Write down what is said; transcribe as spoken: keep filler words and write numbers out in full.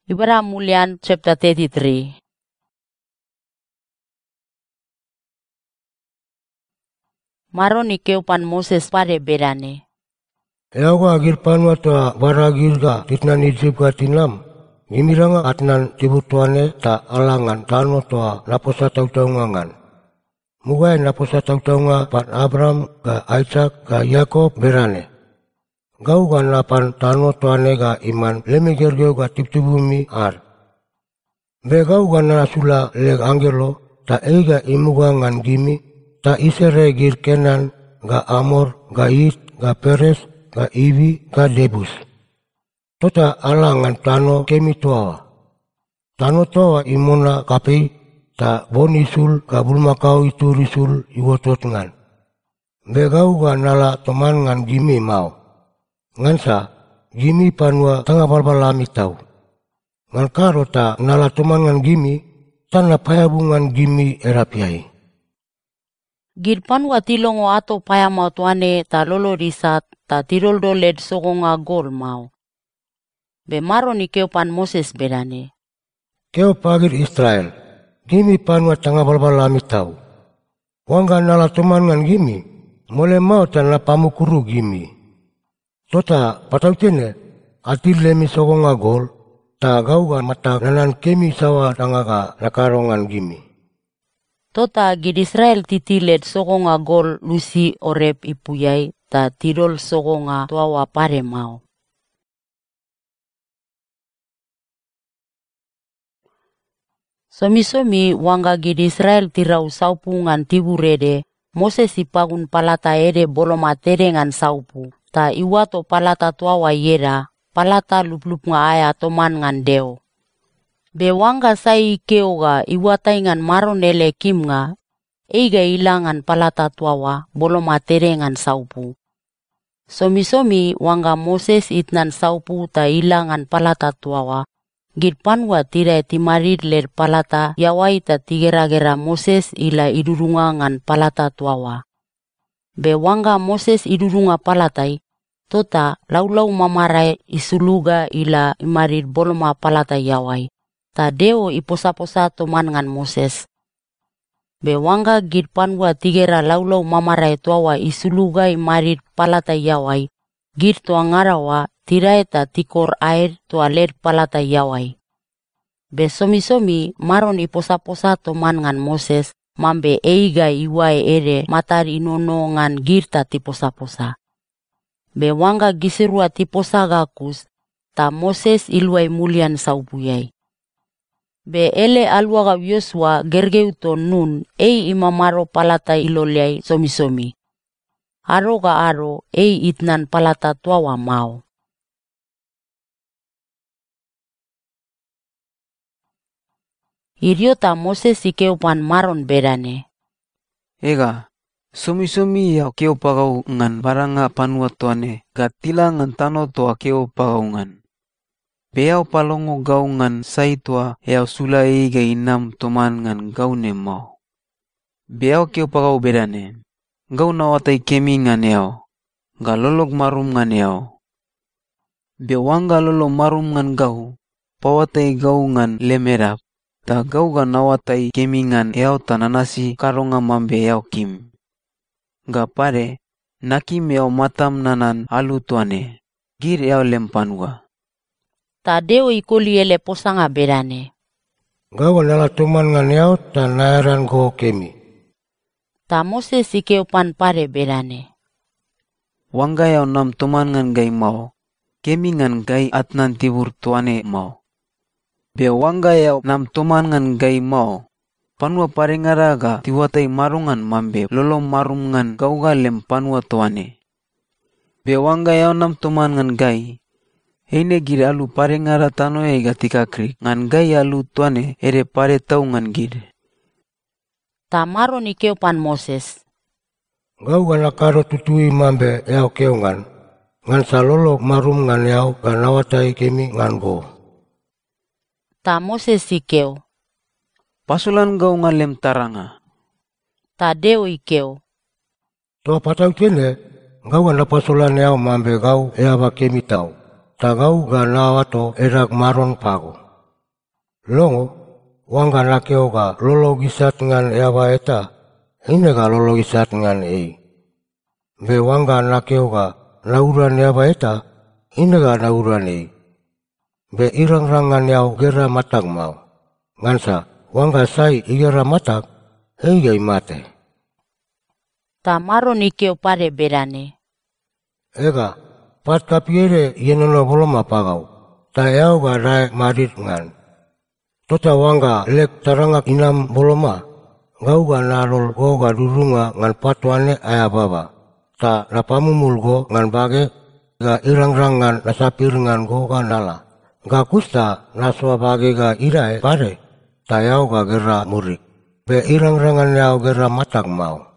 Ibara mulian chapter thirty-three. Maron ikeupan Moses pare berane. Eawa agir panwa toa waragir ga titnan Egypt ga tinam. Imiranga atnan tibutuane ta alangan tano toa naposa tautaungangan. Mugai naposa tautaunga pan Abraham ga Isaac ga Yakob berane. Gau ga napan tano toane ga iman lemigergeu ga tiptibumi ar. Be gau ga nasula leg angelo ta eiga imuga ngan gimi ta isere gir Kenan ga Amor ga Is ga Peres ga Ivi ga Debus. Tota alangan tano kemi toa. Tano toa imona kapei ta bonisul ga bulmakau itu risul iwotot ngan. Begau ga nala teman ngan gimi mau. Ngansa gimi panwa tanga balbalami tau. Ngan karo ta nala teman ngan gimi tana payabungan gimi erapiai. Girpan wa tilongo ato paya mau tuane ta lolo risat ta tirol do led sogonga gol mau. Be maron ikeupan Moses berane. Keo pagir Israel, gimi panwa tanga balbalami tau. Wangga nala teman ngan gimi, mole mau tanla pamukuru gimi. Tota patau tene, atil lemi sogonga gol, ta gauga mata nanan kemi sawa tanga ga nakarongan gimi. Tota gid Israel titilet sogonga gol lusi orep ipuyai ta tirol sogonga tuawa pare mau. Somi-somi wangga gid Israel tirau saupu ngan tiburede, Moses ipagun palata ede bolomatere ngan saupu, ta iwato palata tuawa yera, palata lup-lup nga aya toman ngan deo. Be wangga sai keoga iwatai ngan maron ele kim nga, eiga ilangan palata tuawa bolomatere ngan saupu. Somi-somi wangga Moses itnan saupu ta ilangan palata tuawa, gid panwa tirai timarir ler palata yawai ta tigera-gera Moses ila idurunga ngan palata tuawa. Be wangga Moses idurunga palatai, tota laulau mamarai isuluga ila imarir boloma palata yawai. Ta deo iposa-posa toman ngan Moses. Be wangga gid panwa tigera laulau mamarai tuawa isuluga imarir palata yawai, gid toa ngarawa tirai ta tikor air toa ler palata yawai. Be somi-somi maron iposa-posa toman ngan Moses, mambe eiga iwai ere matar inono ngan gir ta tiposa-posa. Be wangga gisirua tiposa gakus, ta Moses iluai mulian saupuyai. Be ele alwaga Yosua gergeu to nun ei imamaro palata iloliai somi-somi. Aro ga aro ei itnan palata tuawa mau. Iriota Moses ikeupan maron berane. Ega, somi-somi ya keo pagau ngan baranga panua tuane, gatila ngan tano toa keo pagau ngan. Beau palongo gau ngan sai tua yau sulai ga inam toman ngan gau ne mau. Beau keo pagau berane, gau nawatai kemi ngan yau, ga lolok marum ngan yau. Bewangga lolo marum ngan gau, pawatai gau ngan lemerap, ta gau ga nawatai kemi ngan yau tananasi karonga mambe yau kim. Ga pare, nakim yau matam nanan alu tuane, gir yau lempanwa. Ta deo ikoli ele posanga berane. Gau nala tuman ngan yau ta nairan go kemi. Ta Moses ikeupan pare berane. Wangga yau nam tuman ngan gai mau, kemi ngan gai atnan tibur tuane mau. Be wangga yau nam tuman ngan gai mau, panua parengara ga tiwatai marungan mambe lolo marum ngan gau ga lem panua tuane. Be wangga yau nam tuman ngan gai, Heine gir alu pare ngara tano e gatika krik ngan gai alu tuane ere pare tau ngan gir. Ta maron ikeupan Moses. Gau gana karo tutui mambe yau keu ngan. Ngan salolo marum ngan yau ganawatai kemi ngan go. Ta Moses ikeu. Pasulan gau ngan lem taranga. Ta deo ikeu. Toa patau kene, gau gana pasulan yau mambe gau ea ba kemi tau. Ta gau gana wato erak maron pago. Longo, wangga nakeo ga lologisat ngan eawa eta, ine ga lologisat ngan ei. Be wangga nakeo ga nauran eawa eta, ine ga nauran ei. Be irang-rangan yau gera matak mau. Ngansa, wangga sai igera matak, ei gai mate. Ta maro ni keo pare berane. Ega, pat kapiere yenono boloma pagau, ta yau ga rai marit ngan. Tota wangga lek tarangak inam boloma, gau ga narol go ga durunga ngan patuane aya baba. Ta napamumul go ngan bage, ga irang-rangan nasapir ngan go ga nala. Ga kusta naswa bage ga irai pare, ta yau ga gera murik. Be irang-rangan yau gera matak mau.